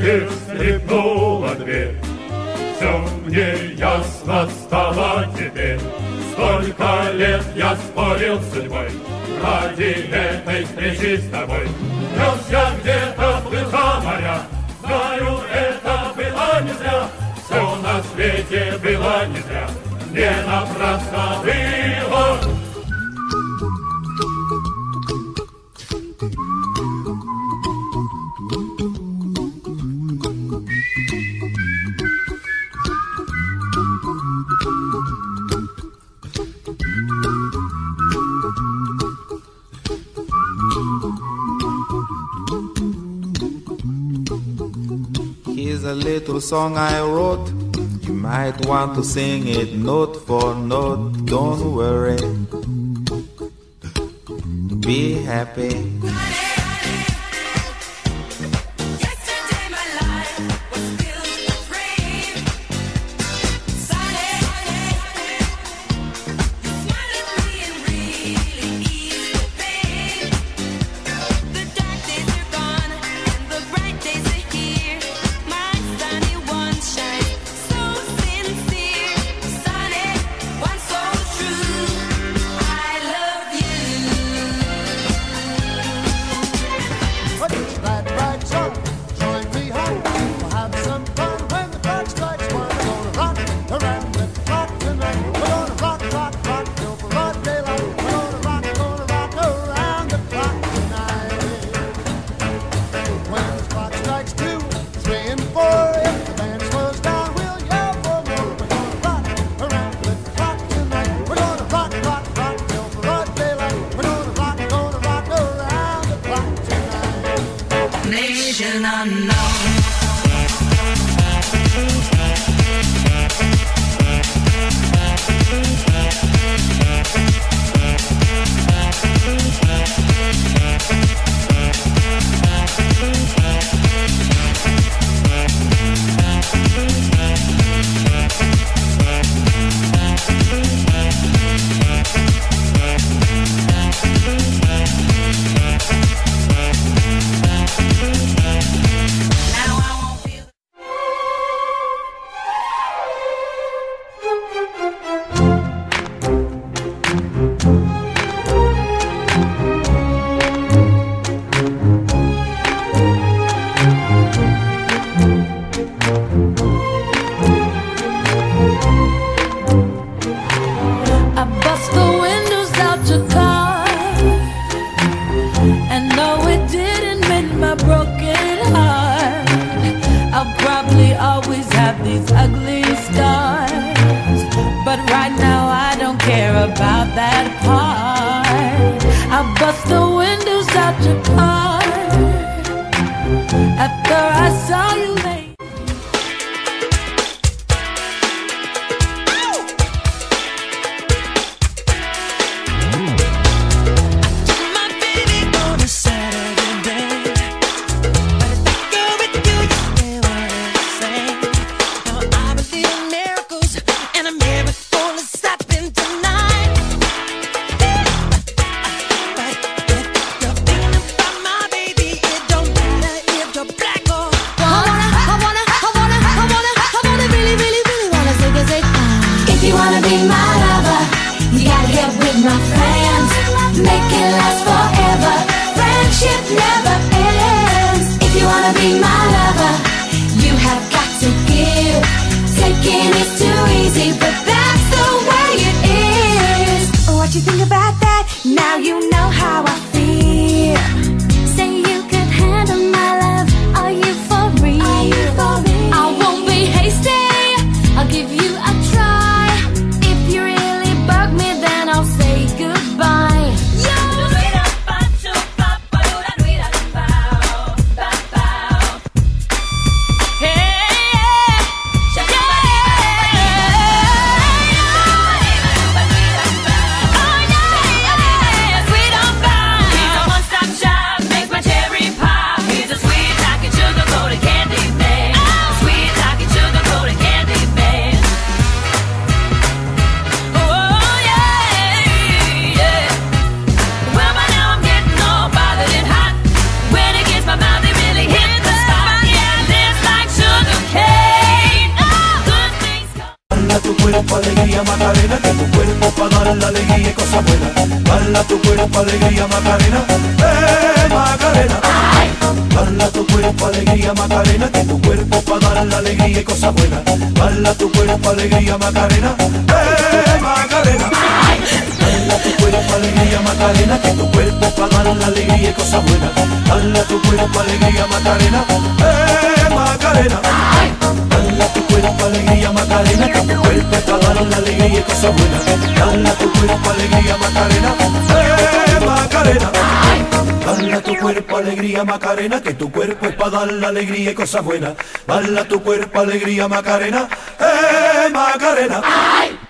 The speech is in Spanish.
и скрипнула дверь. Все мне ясно стало теперь. Столько лет я спорил с судьбой ради этой встречи с тобой. Нес я где-то вглубь моря, знаю, это было не зря. Все на свете было не зря, не напрасно было. Here's a little song I wrote. You might want to sing it note for note. Don't worry, be happy. We don't cuerpo para dar la alegría y cosas buenas. Bala tu cuerpo, alegría, Macarena, Macarena. Bala tu cuerpo, alegría, Macarena, que tu cuerpo para dar la alegría y cosas buenas. Bala tu cuerpo, alegría, Macarena, Macarena. Bala tu cuerpo, alegría, Macarena, que tu cuerpo para dar la alegría y cosas buenas. Bala tu cuerpo, alegría, Macarena, Macarena. Bala tu cuerpo, alegría, Macarena, que tu cuerpo para dar la alegría y cosas buenas. Bala tu cuerpo, alegría, Macarena, Macarena. Bala tu cuerpo, alegría, Macarena, que tu cuerpo es para dar la alegría y cosas buenas. Bala tu cuerpo, alegría, Macarena, Macarena.